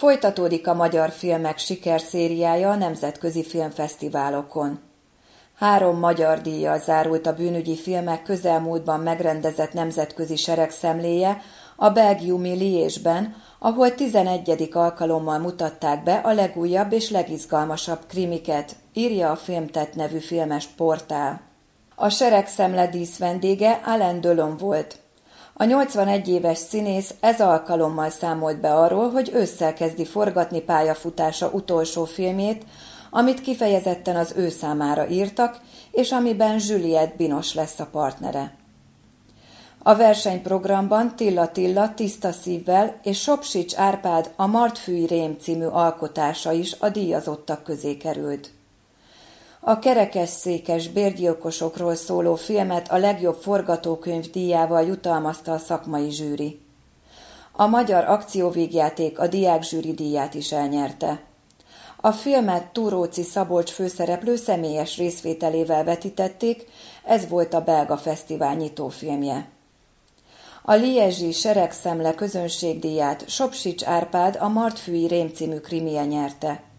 Folytatódik a magyar filmek sikerszériája a nemzetközi filmfesztiválokon. 3 magyar díjjal zárult a bűnügyi filmek közelmúltban megrendezett nemzetközi seregszemléje a belgiumi Liège-ben, ahol 11. alkalommal mutatták be a legújabb és legizgalmasabb krimiket, írja a Filmtet nevű filmes portál. A seregszemle díszvendége Alain Delon volt. A 81 éves színész ez alkalommal számolt be arról, hogy ősszel kezdi forgatni pályafutása utolsó filmjét, amit kifejezetten az ő számára írtak, és amiben Juliette Binoche lesz a partnere. A versenyprogramban Tilla Tiszta szívvel és Sopsics Árpád a Martfűi rém című alkotása is a díjazottak közé került. A kerekesszékes bérgyilkosokról szóló filmet a legjobb forgatókönyv díjával jutalmazta a szakmai zsűri. A magyar akcióvígjáték a diákzsűri díját is elnyerte. A filmet Túróczi Szabolcs főszereplő személyes részvételével vetítették, ez volt a belga fesztivál nyitófilmje. A liège-i seregszemle közönségdíját Sopsics Árpád a Martfűi rém című krimije nyerte.